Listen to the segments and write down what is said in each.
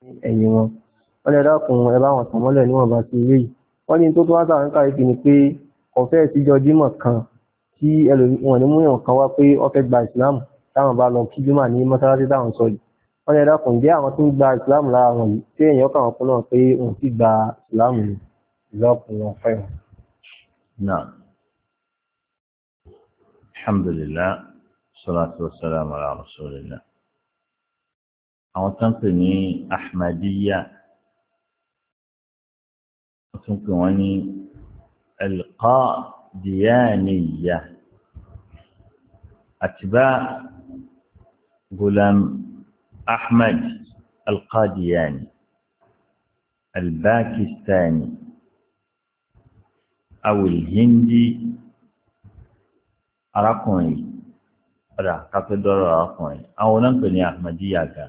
ẹ̀yìn wọn. Wọ́n lè dákun ẹ bá wọn tàn mọ́lẹ̀ níwọ̀nba sí ilé yìí. Wọ́n ní tó tó wá sáà ń káyìí ni pé ọ̀fẹ́ síjọ jímọ̀ kan tí ẹlòmíràn ní múyàn kan wá pé ó fẹ́ gba ìsìláàmù táwọn bá lọ kí jímọ̀ ní mọ́sálásí táwọn sọ yìí. Wọ́n lè dákun jẹ́ àwọn tó ń gba ìsìláàmù lára wọn yìí tí èèyàn kàn wọ́n fún náà pé òun sì gba ìsìláàmù ìlọ́kùn wọn fẹ́ wọn. Náà, alhamdulillah, salatu wassalamu ala rasulillah. Àwọn tó ń pè ní Ahmadiyya, wọ́n tún pè wọ́n ní Al-Qadiyaniyya, atba Ghulam Ahmad Al-Qadiyani Al-Pakistani aw al-Hindi. Arákùnrin ọ̀dà kápẹ́dọ́rọ̀ arákùnrin àwọn náà ń pè ní Ahmadiyya ga.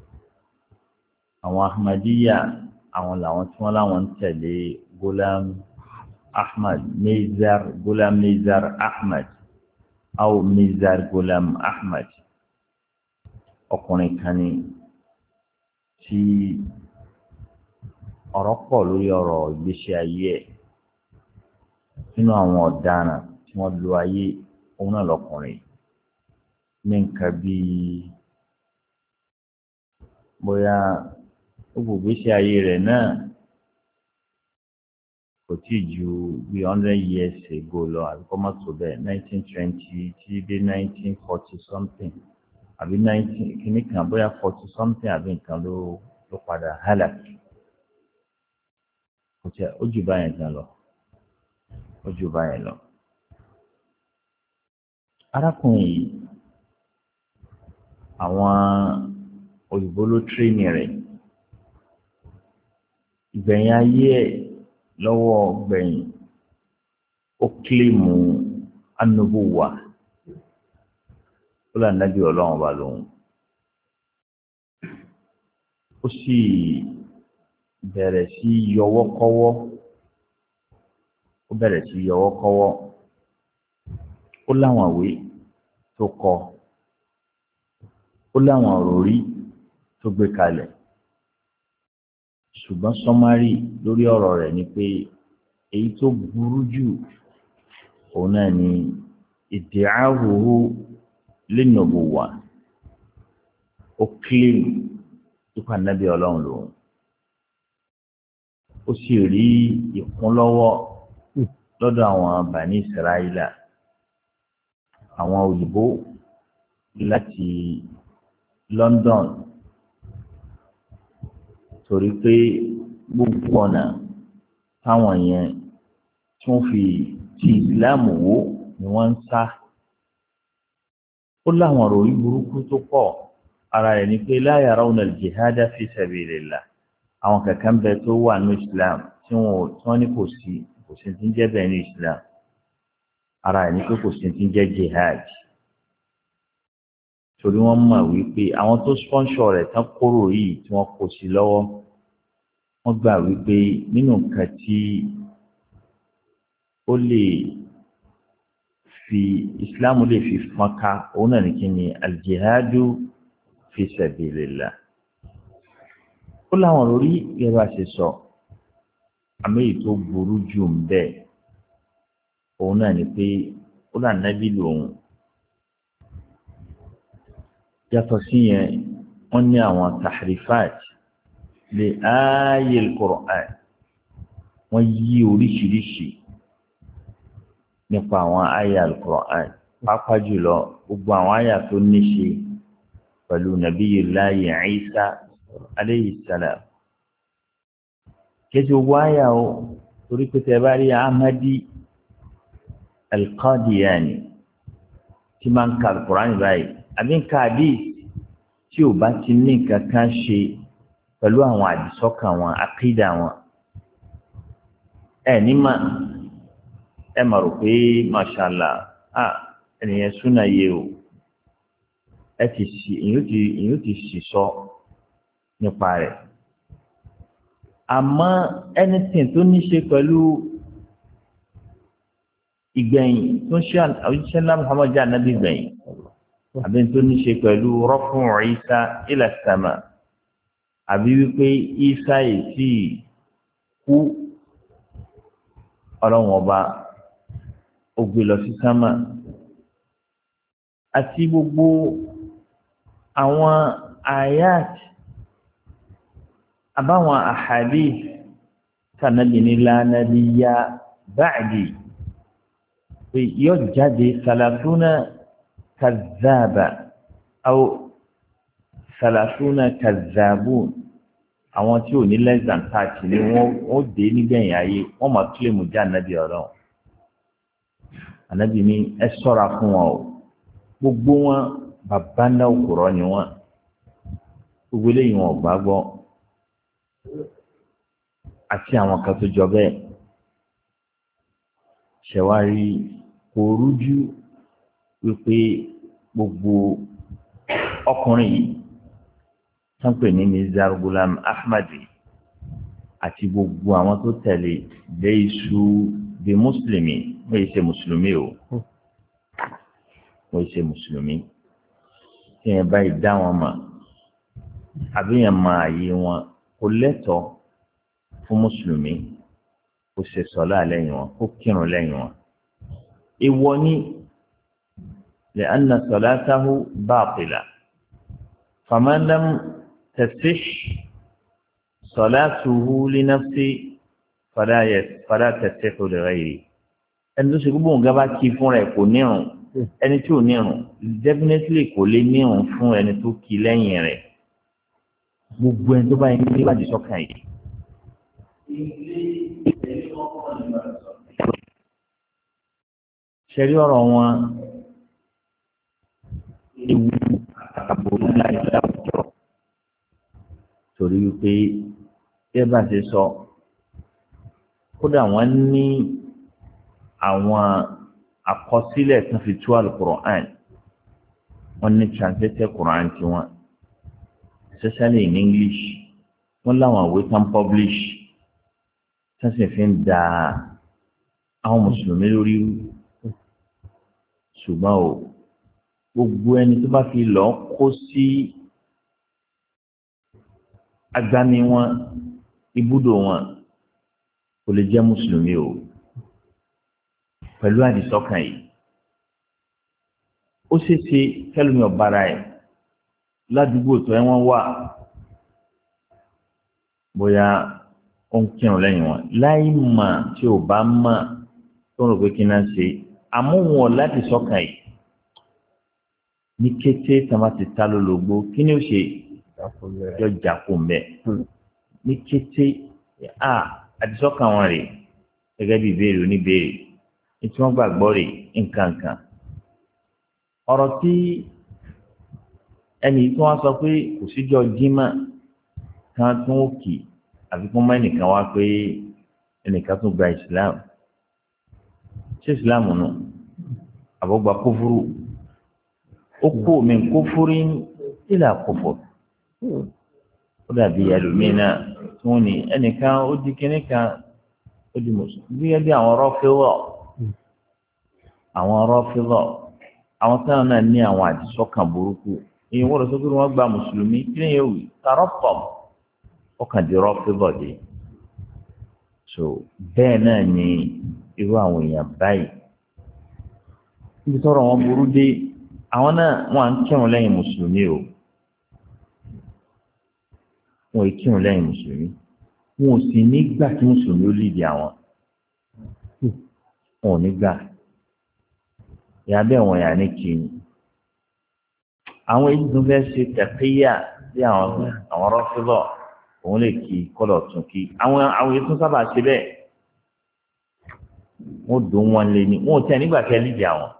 Àwọn Ahmadiyya àwọn làwọn tí wọ́n láwọn ń tẹ̀lé Ghulam Mirza Ahmad aw Mirza Ghulam Ahmad. Ọkùnrin kan ní tí ọ̀rọ̀ pọ̀ lórí ọ̀rọ̀ ìgbésí ayé ẹ̀ nínú àwọn ọ̀daràn tí wọ́n lo ayé òun náà lọkùnrin ní nǹkan bíi bóyá gbogbo ìgbésí ayé rẹ̀ náà kò tí ì ju bíi 100 years ago lọ àbí kọ́ má tó bẹ́ẹ̀ 1920 tí dé 1940 something àbí 19 kìíní kan bóyá 40 something àbí nǹkan ló padà hálà kò tí ó jù báyẹn gan lọ ó jù báyẹn lọ. Arákùnrin yìí àwọn òyìnbó ló tírénì rẹ̀ ìgbẹ̀yìn ayé ẹ̀ lọ́wọ́ gbẹ̀yìn ó kílèmù anubuwa ó là nábì ọlọ́run bá lòun ó sì bẹ̀rẹ̀ sí yọwọ́kọ́wọ́ ó láwọn ìwé tó kọ ó láwọn òròrí tó gbé kalẹ̀ ṣùgbọ́n sọmárì lórí ọ̀rọ̀ rẹ̀ ni pé èyí tó burú jù òun náà ni ìdíhàwòrò lẹ́nàbọ̀wà ó kílìm nípa nábì ọlọ́run lòun ó sì rí ìkúnlọ́wọ́ lọ́dọ̀ àwọn Bani Israẹla àwọn òyìnbó láti London torí pé gbogbo ọ̀nà táwọn yẹn tí wọ́n fi ti ìsìláàmù wò ni wọ́n ń sá. Ó láwọn òròyìn burúkú tó pọ̀ ara rẹ̀ ni pé la yarawna al-jihada fi sabilillah àwọn kankan bẹ tó wà ní Islam tí wọ́n ní kò sí ti ń jẹ́ bẹ́ẹ̀ ní Islam ara rẹ̀ ni pé kò sí ti ń jẹ́ jihad torí wọ́n mọ̀ wípé àwọn tó sponsor rẹ̀ tán kóró yìí tí wọ́n kó sí lọ́wọ́ wọ́n gbà wípé nínú nǹkan tí ó lè fi Islam lè fi fọ́nká òun náà ní kí ni aljihadu fi sabilillah. Ó láwọn lórí yẹ́bà ṣe sọ àmì èyí tó burú jù ń bẹ́ẹ̀ òun náà ni pé ó là nábì lòun yàtọ̀ sí yẹn wọ́n ní àwọn tahrifat lè ayé al-Qur'an wọ́n yí oríṣiríṣi nípa àwọn àyà al-Qur'an pàápàá jùlọ gbogbo àwọn àyà tó ní ṣe pẹ̀lú Nabiyullahi Isa alayhi salam kẹ́sì gbogbo àyà o torí pé tẹ́ bá rí Ahmadi Al-Qadiyani tí máa ń ka al-Qur'an báyìí àbí ń ka hadith tí ò bá ti ní nǹkan kan ṣe pẹ̀lú àwọn àdìsọ́kàn wọn àkídà wọn ní mà ẹ mà rò pé mashallah ẹnìyẹn súnà yé o èyí ti sì sọ nípa rẹ̀ àmọ́ anything tó ní ṣe pẹ̀lú ìgbẹ̀yìn tó ń ṣe àwùjọ ńlá Muhammad jẹ́ ànábì gbẹ̀yìn àbí tó ní ṣe pẹ̀lú rọ́fún Ìsá ila sama àbí wípé Ìsá yìí sì kú ọlọ́run ọba ó gbé lọ sí sámà àti gbogbo àwọn ayat àbáwọn ahadith sànàbì ní lánàbíyá báàdì pé yóò jáde sàlàfúnà kàzáàbà aw sàlàfúnà kàzáàbùn àwọn tí ò ní less than 30 ni wọ́n dé nígbẹ̀yìn ayé wọ́n máa kílèmù já ànábì ọ̀rọ̀ ànábì ní ẹ ṣọ́ra fún wọn o gbogbo wọn bàbá ńlá òkúrọ̀ ni wọn gbogbo eléyìí wọn ò gbàgbọ́ àti àwọn kan tó jọ bẹ́ẹ̀ ṣẹ̀wárí kò rújú wípé gbogbo ọkùnrin yìí tán pè ní Mirza Ghulam Ahmad àti gbogbo àwọn tó tẹ̀lé léṣu bí mùsùlùmí wọ́n yìí ṣe mùsùlùmí o wọ́n yìí ṣe mùsùlùmí tí yẹn báyìí dá wọn mọ̀ àbí yẹn mọ àyè wọn kò lẹ́tọ̀ọ́ fún mùsùlùmí kò ṣe sọlá lẹ́yìn wọn kó kírun lẹ́yìn wọn. ìwọ ni لأن صلاته باطلة فمن لم تصح صلاته لنفسه فلا تصح لغيره. ẹni tó ṣe gbogbo nǹkan bá kí fún rẹ̀ kò nírun ẹni tí ò nírun definitely kò lè nírun fún ẹni tó kí lẹ́yìn rẹ̀ gbogbo ẹni tó bá yẹn ní ìbàdí sọ́kàn yìí. ṣẹ̀rí ọ̀rọ̀ wọn ewu àbòrò láì láwùjọ torí wípé bí ẹ bá ṣe sọ kódà wọ́n ní àwọn àkọsílẹ̀ tó fi tú Al-Qur'an wọ́n ní translated Qur'an tiwọn especially in English wọ́n láwọn ìwé tán publish tán sì fi ń da àwọn mùsùlùmí lórí ṣùgbọ́n o gbogbo ẹni tó bá fi lọ kó sí agbami wọn ibùdó wọn kò lè jẹ́ mùsùlùmí o pẹ̀lú àdìsọ́kàn yìí ó ṣeéṣe kẹlùmí ọ̀bára ẹ̀ ládùúgbò tó ẹ wọ́n wà bóyá ó ń kírun lẹ́yìn wọn láì mà tí ò bá mà tó ń rò pé kí n náà ṣe àmúwọn láti sọ́kàn yìí ní kété tí wọ́n bá ti ta lólobó kí ni ó ṣe yọ jàpọ̀ mbẹ́ ní kété àdìsọ́kàn wọn rè gẹ́gẹ́ bí ìbéèrè oníbéèrè tí wọ́n gbàgbọ́ rè nǹkankan ọ̀rọ̀ tí ẹnì tí wọ́n sọ pé kò síjọ́ jímà kan tó ń kì àfi kó má ẹnìkan wá pé ẹnìkan tó gba Islam ṣé Islam nù àbọ̀gbà kófúrú ó kó min kófúrín ila kófúr ó dàbí ẹlòmíín náà tí wọ́n ní ẹnìkan ó di kíní kan ó di mùsùlùmí bí ẹbí àwọn Rāfidah àwọn táwọn náà ní àwọn àdìsọ́kàn burúkú èyí wọ́n lọ sọ pé wọ́n gba mùsùlùmí kí ni yóò wí tarọ́pọ̀m ọkàn di Rāfidah dé so bẹ́ẹ̀ náà ni irú àwọn èèyàn báyìí níbi tọ́rọ̀ wọn burú dé àwọn náà wọn à ń kírun lẹ́yìn mùsùlùmí o wọn ò kírun lẹ́yìn mùsùlùmí wọn ò sì ní gbà kí mùsùlùmí ó lìdí àwọn wọn ò ní gbà ìyá bẹ́ẹ̀ wọ̀n yà ní kìíní àwọn èyí tó fẹ́ ṣe tẹ̀kíyà bí àwọn Rāfidah òun lè kí kọ́lọ̀ tún kí àwọn èyí tó sábà ṣe bẹ́ẹ̀ wọ́n dùn wọn lé ní wọn ò tẹ́ nígbà tẹ́ lídìí àwọn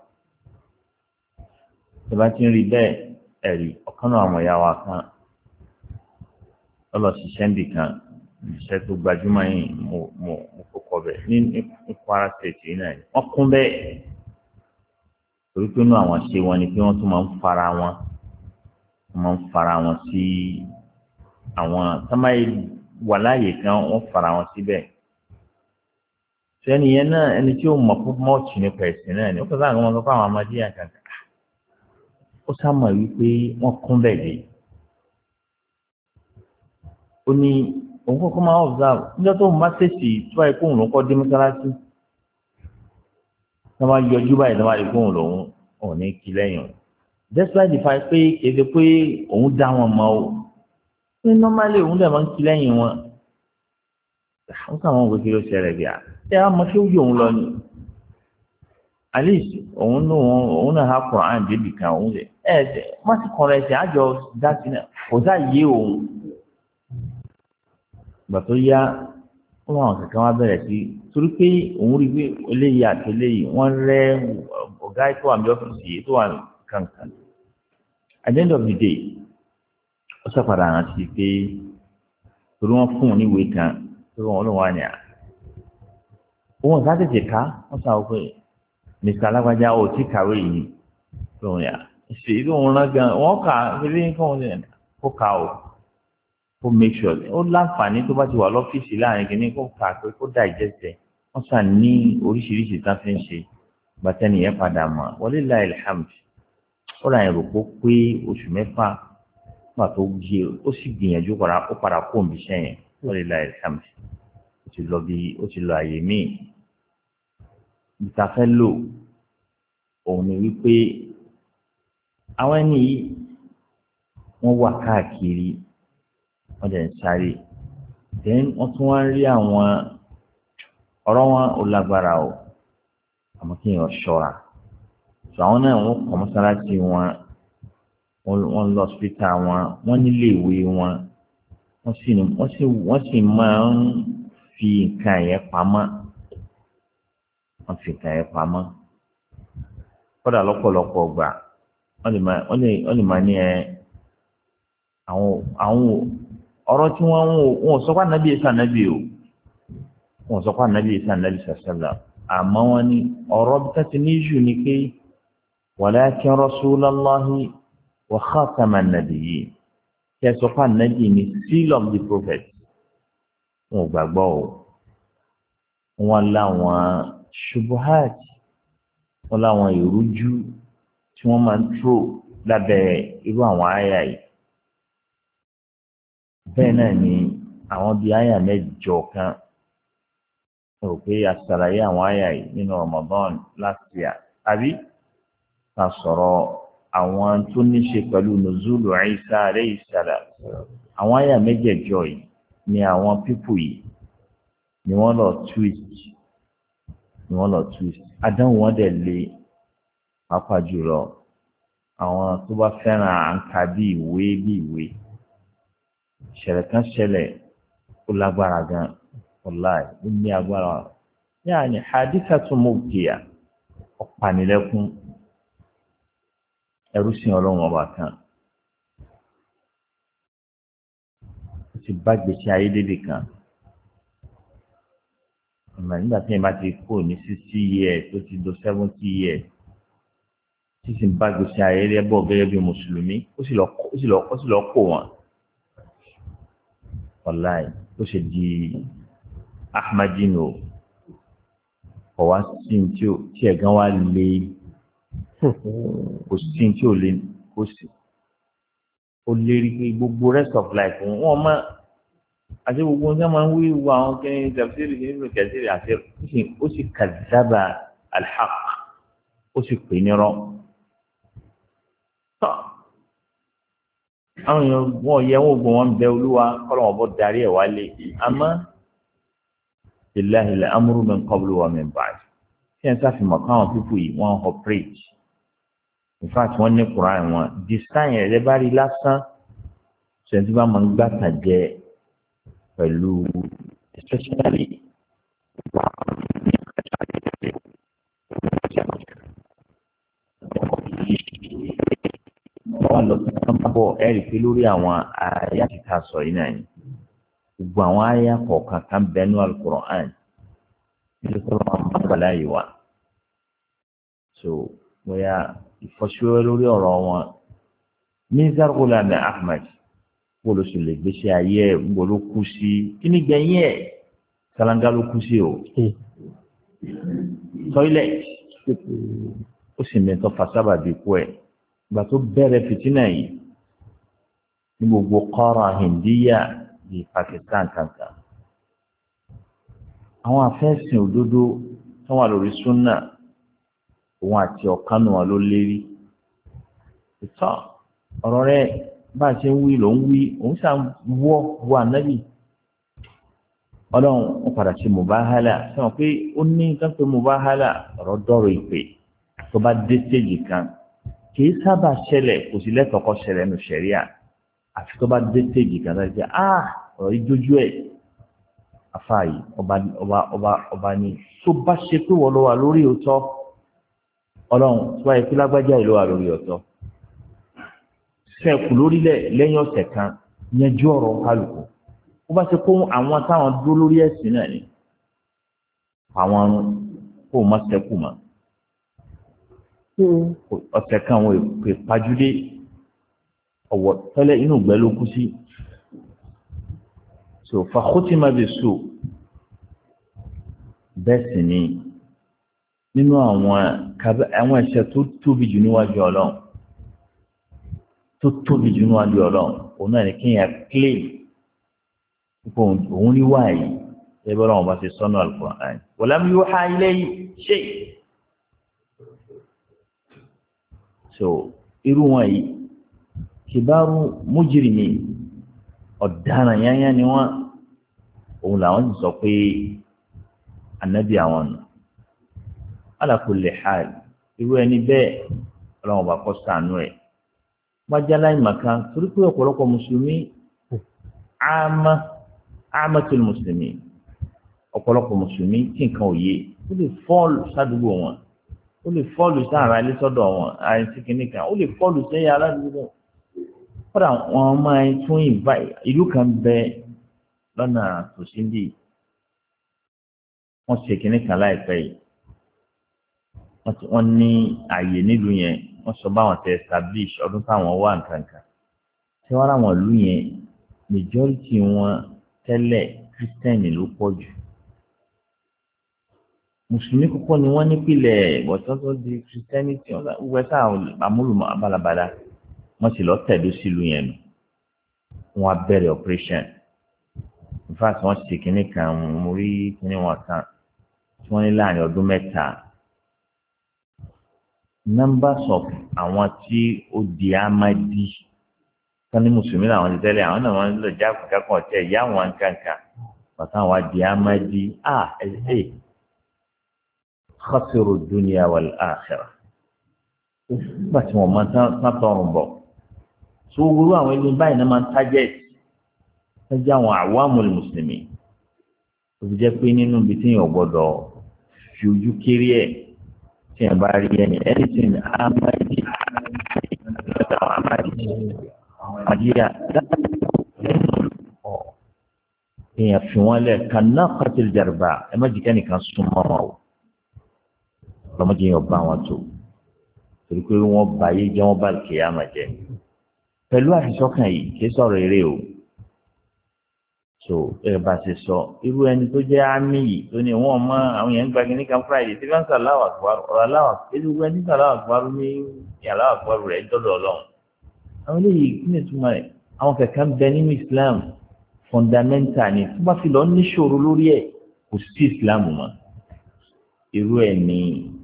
tó bá ti ń rí bẹ́ẹ̀ ẹ̀rí ọ̀kan náà àwọn ìyá wa kan lọ́lọ́ ṣiṣẹ́ níbì kan iṣẹ́ tó gbajúmọ̀ yìí mo kókọ bẹ̀ ní Kwara State yìí náà wọ́n kún bẹ́ẹ̀ torí pé inú àwọn ṣe wọn ni pé wọ́n tún máa ń fara wọn sí àwọn sámáyé wà láàyè kan wọ́n fara wọn síbẹ̀ sẹ́ni yẹn náà ẹni tí ó mọ̀ fún mọ́ọ̀tì nípa ẹ̀sìn náà ni ó kọ́ sáà wọn sọ fún àwọn ọmọdé yẹn kankan ó sáàmọ̀ wípé wọ́n kún bẹ́ẹ̀ dé ó ní òun kọ́kọ́ máa observe níjọ́ tó ń bá tẹ̀sí tó báyìí kóun ló kọ́ dé mọ́sálásí tó máa yọjú báyìí tó máa rí kóun lòun ò ní kí lẹ́yìn o despite the fact pé kéde pé òun dá wọn mọ́ o ní normally òun dẹ̀ máa ń kí lẹ́yìn wọn àwọn káwọn òwe kí ló ṣẹlẹ̀ bí i ẹ á mọ kí ó yọ òun lọ ni at least òun náà ha Quran débì kan òun rẹ̀ má ti kọ́ rẹ̀ ṣe àjọ dá sí náà kò sá yé òun ìgbà tó yá wọn àwọn kankan wá bẹ̀rẹ̀ sí torí pé òun rí pé eléyìí àti eléyìí wọ́n rẹ́ ọ̀gá tó wà ní ọ́fíìsì tó wà kankan at the end of the day ó ṣàpàdà rántí pé torí wọ́n fún un níwèé kan torí wọn ló wà ní à òun ọ̀sán tètè ká wọ́n sọ pé mr alágbájá ò tí kàwé yìí lóun yà ṣe ìlú òun rán gan wọ́n kà ilé nǹkan òun yẹn kó kà ó kó make sure ó láǹfààní tó bá ti wà lọ́fíìsì láàrin kìíní kó kà pé kó digest ẹ̀ wọ́n sàn ní oríṣiríṣi tá a fi ń ṣe gbàtẹ́ni yẹn padà mọ̀ wọlé láì alhamd ó ra ẹ̀rọ kó pé oṣù mẹ́fà nígbà tó yé ó sì gbìyànjú ó padà kó òǹbí sẹ́yìn wọlé láì alhamd ó ti lọ àyè míì ìtafẹ́ lò òun ni wípé àwọn ẹni yìí wọ́n wà káàkiri wọ́n dẹ̀ ń sáré then wọ́n tún wá ń rí àwọn ọ̀rọ̀ wọn ò lágbára o àmọ́ kí èèyàn ṣọ́ra so àwọn náà wọ́n kọ́ mọ́sálásí wọ́n lọ hospital wọ́n nílé ìwé wọn wọ́n sì máa ń fi nǹkan yẹn pamọ́ wọ́n fi nǹkan yẹn pamọ́ kódà lọ́pọ̀lọpọ̀ gbà wọ́n lè máa ní àwọn ọ̀rọ̀ tí wọ́n sọ pé ànábì ẹ̀sán ànábì o wọ́n sọ pé ànábì ẹ̀sán ànábì sàṣẹ́là àmọ́ wọ́n ní ọ̀rọ̀ bí tàti ní jù ní pé walakin rasulallahi wa khataman nabiyyin kí ẹ sọ pé ànábì ní seal of the prophet wọn ò gbàgbọ́ o wọn láwọn ṣubuhat wọn láwọn ìrújú tí wọ́n máa ń tró lábẹ́ irú àwọn àyà yìí bẹ́ẹ̀ náà ni àwọn bíi àyà mẹ́jọ kan rò pé àṣàlàyé àwọn àyà yìí nínú Ramadan last year àbí ká sọ̀rọ̀ àwọn tó ní ṣe pẹ̀lú nùzúlù Ìsá alayhi salam àwọn àyà mẹ́jẹ̀jọ yìí ni àwọn pípù yìí ni wọ́n lọ twist àdánwò wọn dẹ̀ lé pàápàá jùlọ àwọn tó bá fẹ́ràn àǹkà bí ìwé ìṣẹ̀lẹ̀ kan ṣẹlẹ̀ ó lágbára gan ọláì ó ní agbára yáàni hadithatu mubkiya ọ̀pánilẹ́kún ẹrú sí ọlọ́run ọba kan ó ti bá gbèsè ayé dédé kan ọmọ nígbà tí ẹ bá ti kó ní 60 years tó ti do 70 years tí sì ń bá gbèsè ayé rẹ bọ̀ gẹ́gẹ́ bí mùsùlùmí ó sì lọ kó wọn ọláì ó ṣe di ahmadino ọwá sí tí ẹ̀gán wá lé kò sí tí ò lé kò sí ó lérí pé gbogbo rest of life wọn mọ àti gbogbo ọjọ́ máa ń wí wo àwọn kẹ́hìn tafsiri nínú kẹ́sìrì àti ó sì kàdábà alhaq ó sì pè ní rọ tọ́ àwọn èèyàn wọn yẹ wọn gbọ́n wọn bẹ olúwa kọ́lọ́ wọn bọ́ darí ẹ̀ wálé àmọ́ lillahi al-amru min qablu wa min ba'd kí ẹ sáfìmọ̀ káwọn pípù yìí wọ́n operate in fact wọ́n ní Quran wọn design ẹ̀ bá rí lásán ṣèǹtì bá máa ń gbàtà jẹ pẹ̀lú especially wọ́n lọ sí sọ́ńpọ̀ ẹ̀rí pé lórí àwọn àyà tí ká sọ yìí náà ni gbogbo àwọn àyà kọ̀ọ̀kan kan bẹnu Al-Qur'an nítorí pé wọ́n bá gbàlá yìí wá so bóyá ìfọ́síwẹ́ lórí ọ̀rọ̀ wọn Mirza Ghulam Ahmad kó ló sì lè gbéṣẹ́ ayé ẹ̀ ń bolo kú sí kí ni gbẹ̀yìn ẹ̀ Sálángá ló kú sí o toilet ó sì mẹ́tọ́ fasábà bí kú ẹ̀ ìgbà tó bẹ̀rẹ̀ fìtínà yìí ní gbogbo qara Hindiya bíi Pakistan kankan àwọn afẹ́sìn òdodo tó wà lórí súnà òun àti ọ̀kan nù wọn ló lérí ìtọ́ ọ̀rọ̀ rẹ̀ bá a ṣe ń wí ló ń wí òun ṣà ń wọ ànábì ọlọ́run ó padà ṣe mùbáhálà sọ pé ó ní nǹkan pé mùbáhálà ọ̀rọ̀ dọ̀rọ̀ ìpè tó bá dé stéèjì kan kìí sábà ṣẹlẹ̀ kò sí lẹ́tọ̀ọ́kọ́ ṣẹlẹ̀ nù ṣẹ̀ríà àfi tó bá dé stéèjì kan láti ṣe ọ̀rọ̀ yìí dójú ẹ̀ afáàyè ọba ní tó bá ṣe pé wọ́n lọ wà lórí òótọ́ ọlọ́run tó bá yẹ kí lágbájá yìí lọ wà lórí òótọ́ sẹ́ẹ̀kù lórílẹ̀ lẹ́yìn ọ̀sẹ̀ kan yanjú ọ̀rọ̀ kálukú ó bá ṣe kó àwọn táwọn dúró lórí ẹ̀sìn náà ni àwọn kó má ṣẹ́kù mọ́ ọ̀sẹ̀ kan àwọn èpè pajúdé ọ̀wọ̀ tẹ́lẹ̀ inú ìgbẹ́ ló kú sí so fàkótìmá bẹ so bẹ́ẹ̀ sì ni nínú àwọn ẹ̀ṣẹ̀ tó tóbi jù níwájú ọlọ́run tó tóbi jù níwájú ọlọ́run òun náà ní kéèyàn claim pípọ̀ òun ní wáyé ẹgbẹ́ ọlọ́run bá ti sọ́nà Al-Qur'an walam yuha ilayhi shay so irú wọn yìí kibaru mujrimi ọ̀daràn yányá ni wọ́n òun làwọn ti sọ pé ànábì àwọn nù ala kulli hal irú ẹni bẹ́ẹ̀ ọlọ́run bá kọ́ sànú ẹ̀ májálá ìmàkan torí pé ọ̀pọ̀lọpọ̀ mùsùlùmí àmàtul mùsùlùmí ọ̀pọ̀lọpọ̀ mùsùlùmí tí nǹkan ò yé ó lè fọ́ọ̀lù sádùúgbò wọn ó lè fọ́ọ̀lù sáàrà ilé sọ́dọ̀ wọn àìsí kìnnìkan ó lè fọ́ọ̀lù sẹ́yà aládùúgbò kódà wọn máa ń tún ìbá ìlú kan bẹ lọ́nà tòsíndì wọ́n ṣe kìnnìkan láìpẹ́ yìí wọ́n ní ààyè nílùú yẹn wọ́n sọ báwọn tẹ establish ọdún táwọn wà nǹkankan tí wọ́n ráwọn ìlú yẹn majority wọn tẹ́lẹ̀ kírísítẹ́nì ló pọ̀ jù mùsùlùmí púpọ̀ ni wọ́n nípìnlẹ̀ bọ̀tọ́ tó di kírísítẹ́nìtì wẹ́sà àmúlùmọ́ abalabala wọ́n sì lọ tẹ̀dó sílùú yẹn nù wọ́n á bẹ̀rẹ̀ operation in fact wọ́n ṣe kínní kan mo rí kínní wọn kan tí wọ́n ní láàrin ọdún mẹ́ta numbers of àwọn tí ó di amadi wọ́n ní mùsùlùmí làwọn ti tẹ́lẹ̀ àwọn náà wọ́n lọ jákèjádò ọ̀tẹ̀ ìyá wọn kankan bàtà wọn di amadi khasiru dunya wal akhirah nígbà tí wọ́n máa tán tọrùn bọ̀ tó gbogbo àwọn ẹni báyìí náà máa ń target ẹjẹ àwọn àwamul mùsùlùmí ó fi jẹ́ pé nínú ibi tí yẹn ò gbọ́dọ̀ fi ojú kéré ẹ̀ tí yẹn bá rí ẹni anything amadi àdíyà èèyàn fi wọ́n lẹ̀ kàná qatil jarba ẹ má jìkẹ́ nìkan súnmọ́ wọn o lọ́mọdé yẹn bá wọn tó torí pé wọ́n bá yé jẹ́ wọ́n bá lè kéèyàn máa jẹ pẹ̀lú àfisọ́kàn yìí kì í sọ̀rọ̀ eré o so ẹ bá ṣe sọ irú ẹni tó jẹ́ àmì yìí tó ní wọ́n mọ àwọn yẹn ń gba kínní kan friday tí wọ́n ń sàláwà àkùbárù ọ̀rọ̀ aláwà ètò ìwé ní sàláwà àkùbárù ní ìyàláwà àkùbárù rẹ̀ dọ́dọ̀ ọlọ́run àwọn eléyìí kí ni ìtumọ̀ rẹ̀ àwọn kẹ̀kẹ́ ń bẹ nínú Islam fundamental ni tó bá fi lọ níṣòro lórí ẹ̀ kò sí Islam mọ́ irú ẹ̀ ní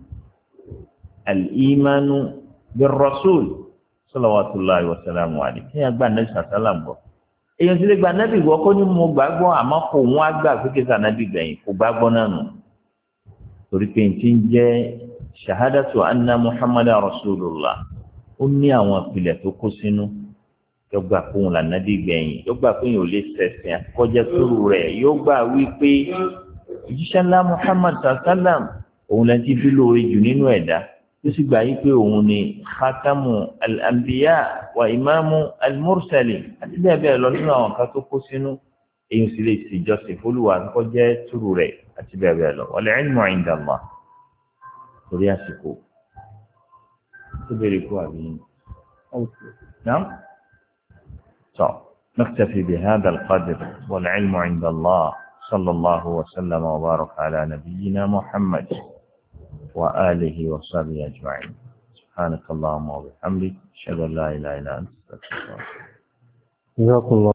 al-imanu bir-rasul salawatullahi wa salamu alayhi kí ẹ gbà nẹ́bí sàtàlám gbọ́ èèyàn ti lè gba nẹ́bí gbọ́ kó ní mo gbàgbọ́ àmọ́ kò wọ́n á gbà pé kí sànẹ́bí gbẹ̀yìn kò gbàgbọ́ náà nù torí pé ti ń jẹ́ shahadatu anna muhammadan rasulullah ó ní àwọn ìpìlẹ̀ tó kó sínú yóò gbà pé òun lànàbí gbẹ̀yìn yóò gbà pé yóò lè sẹ̀sìn àkọ́jẹ́ sóru rẹ̀ yóò gbà wípé òjíṣẹ́ ńlá muhammad sàtàlám òun lẹ́ni tí bí lóore jù nínú ẹ̀dá tó sì gbà yí pé òun ni khatamu al-anbiya wa imamu al-mursalin àti bẹ́ẹ̀ bẹ́ẹ̀ lọ nínú àwọn kan tó kó sínú èyí sì lè ṣèjọsìn fólúwa kó jẹ́ túrú rẹ̀ àti bẹ́ẹ̀ bẹ́ẹ̀ lọ wal ilmu inda Allah torí àsìkò tó bèrè kú àbí náà tó naktafi bihadha al-qadr wal ilmu inda Allah sallallahu wa sallama wa baraka ala nabiyyina Muhammad وآله وصحبه أجمعين سبحانك اللهم وبحمدك أشهد أن لا إله إلا أنت أستغفرك.